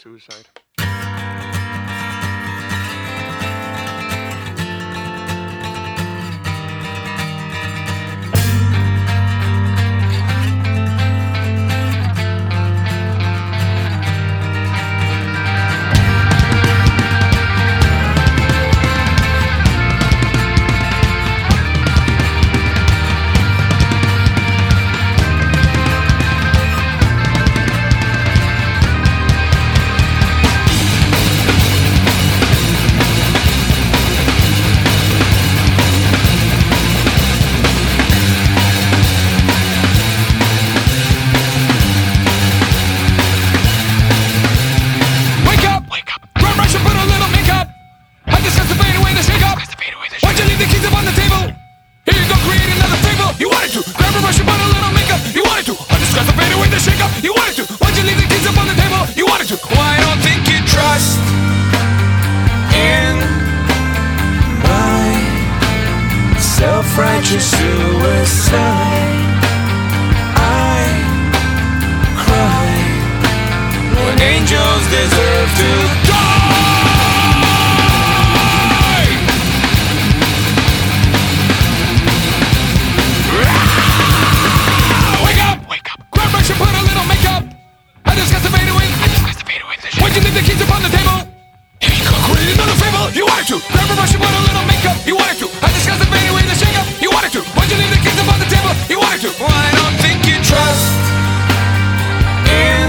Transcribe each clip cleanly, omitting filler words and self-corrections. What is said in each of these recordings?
suicide. Self-righteous suicide. I cry when angels deserve to die. Wake up! Wake up! Grab brush and put a little makeup. I just got to fade away. Why'd you leave the keys upon the table? Here you go. Create another fable. You wanted to. Grab a brush and put a little makeup. You wanted to. I just got to fade away. You wanted to. Why'd you leave the keys up on the table? You wanted to. Well, I don't think you trust in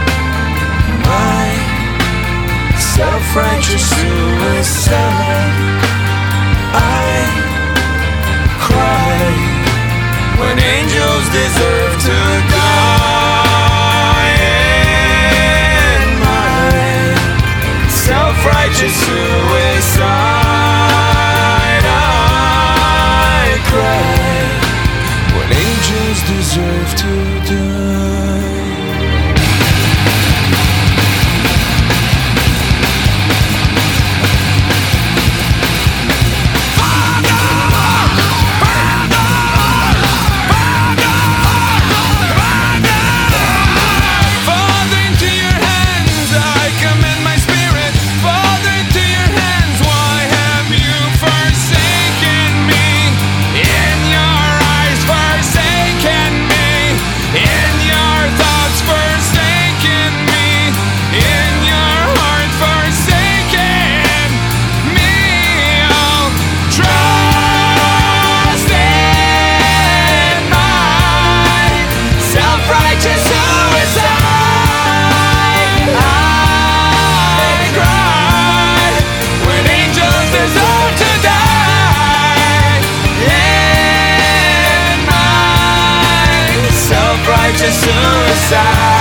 my self-righteous suicide. I cry when angels deserve to die. In my self-righteous suicide. Deserve to die. Father, into your hands I commend my spirit. Father, into your hands, why have you forsaken me? In your eyes forsaken me. In your thoughts forsaken me. In your heart forsaken me. I'll trust in my self-righteous suicide. I cry when angels deserve to die. In my self-righteous suicide.